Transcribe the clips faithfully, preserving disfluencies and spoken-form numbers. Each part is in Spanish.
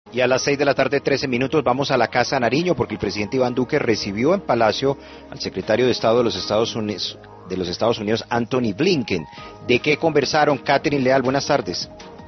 Y a las seis de la tarde, trece minutos, vamos a la Casa Nariño porque el presidente Iván Duque recibió en Palacio al secretario de Estado de los Estados Unidos, de los Estados Unidos, Anthony Blinken. ¿De qué conversaron? Catherine Leal, buenas tardes.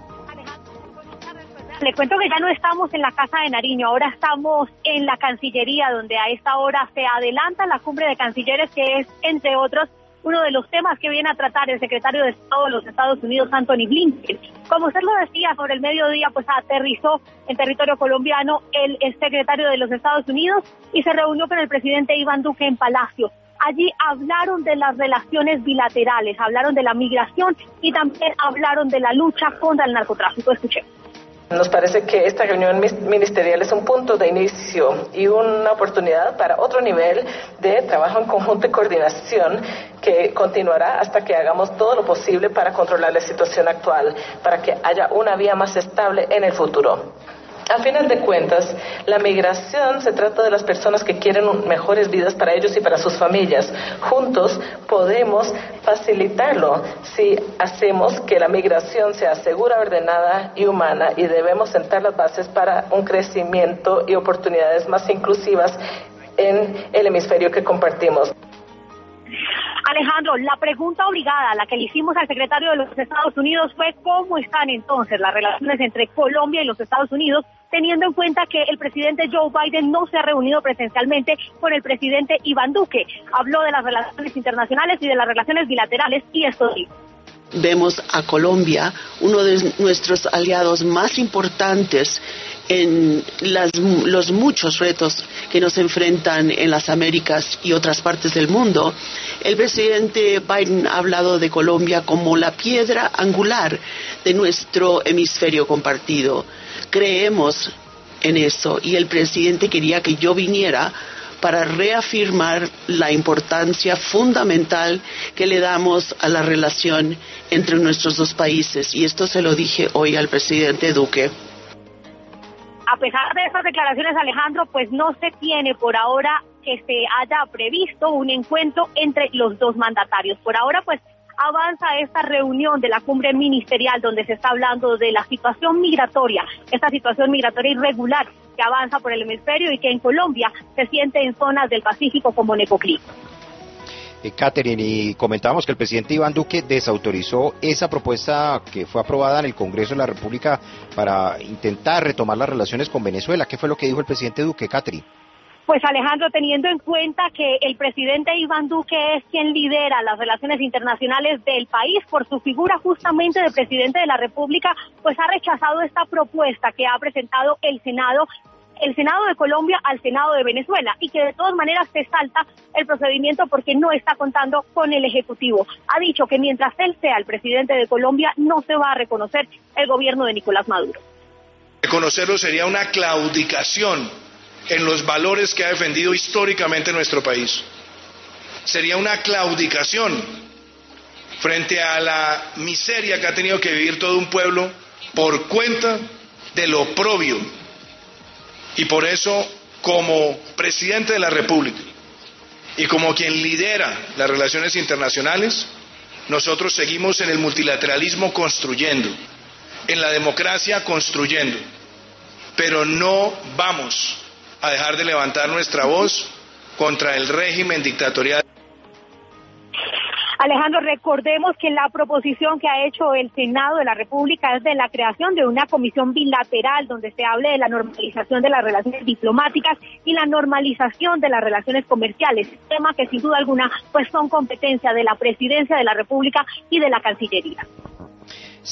Le cuento que ya no estamos en la Casa de Nariño, ahora estamos en la Cancillería, donde a esta hora se adelanta la cumbre de cancilleres, que es, entre otros, uno de los temas que viene a tratar el secretario de Estado de los Estados Unidos, Anthony Blinken. Como usted lo decía, sobre el mediodía, pues aterrizó en territorio colombiano el, el secretario de los Estados Unidos y se reunió con el presidente Iván Duque en Palacio. Allí hablaron de las relaciones bilaterales, hablaron de la migración y también hablaron de la lucha contra el narcotráfico. Escuchemos. Nos parece que esta reunión ministerial es un punto de inicio y una oportunidad para otro nivel de trabajo en conjunto y coordinación que continuará hasta que hagamos todo lo posible para controlar la situación actual, para que haya una vía más estable en el futuro. A final de cuentas, la migración se trata de las personas que quieren mejores vidas para ellos y para sus familias. Juntos podemos facilitarlo si hacemos que la migración sea segura, ordenada y humana, y debemos sentar las bases para un crecimiento y oportunidades más inclusivas en el hemisferio que compartimos. Alejandro, la pregunta obligada, la que le hicimos al secretario de los Estados Unidos fue cómo están entonces las relaciones entre Colombia y los Estados Unidos, teniendo en cuenta que el presidente Joe Biden no se ha reunido presencialmente con el presidente Iván Duque. Habló de las relaciones internacionales y de las relaciones bilaterales y esto dijo. Vemos a Colombia, uno de nuestros aliados más importantes en las, los muchos retos que nos enfrentan en las Américas y otras partes del mundo. El presidente Biden ha hablado de Colombia como la piedra angular de nuestro hemisferio compartido. Creemos en eso y el presidente quería que yo viniera para reafirmar la importancia fundamental que le damos a la relación entre nuestros dos países. Y esto se lo dije hoy al presidente Duque. A pesar de estas declaraciones, Alejandro, pues no se tiene por ahora que se haya previsto un encuentro entre los dos mandatarios. Por ahora, pues, avanza esta reunión de la cumbre ministerial donde se está hablando de la situación migratoria, esta situación migratoria irregular que avanza por el hemisferio y que en Colombia se siente en zonas del Pacífico como Necoclí. Eh, Catherine, y comentábamos que el presidente Iván Duque desautorizó esa propuesta que fue aprobada en el Congreso de la República para intentar retomar las relaciones con Venezuela. ¿Qué fue lo que dijo el presidente Duque, Catherine? Pues Alejandro, teniendo en cuenta que el presidente Iván Duque es quien lidera las relaciones internacionales del país por su figura justamente de presidente de la República, pues ha rechazado esta propuesta que ha presentado el Senado, el Senado de Colombia al Senado de Venezuela y que de todas maneras se salta el procedimiento porque no está contando con el Ejecutivo. Ha dicho que mientras él sea el presidente de Colombia no se va a reconocer el gobierno de Nicolás Maduro. Reconocerlo sería una claudicación en los valores que ha defendido históricamente nuestro país. Sería una claudicación frente a la miseria que ha tenido que vivir todo un pueblo por cuenta de lo oprobio. Y por eso, como presidente de la República y como quien lidera las relaciones internacionales, nosotros seguimos en el multilateralismo construyendo, en la democracia construyendo, pero no vamos a dejar de levantar nuestra voz contra el régimen dictatorial. Alejandro, recordemos que la proposición que ha hecho el Senado de la República es de la creación de una comisión bilateral donde se hable de la normalización de las relaciones diplomáticas y la normalización de las relaciones comerciales, tema que sin duda alguna pues son competencia de la Presidencia de la República y de la Cancillería.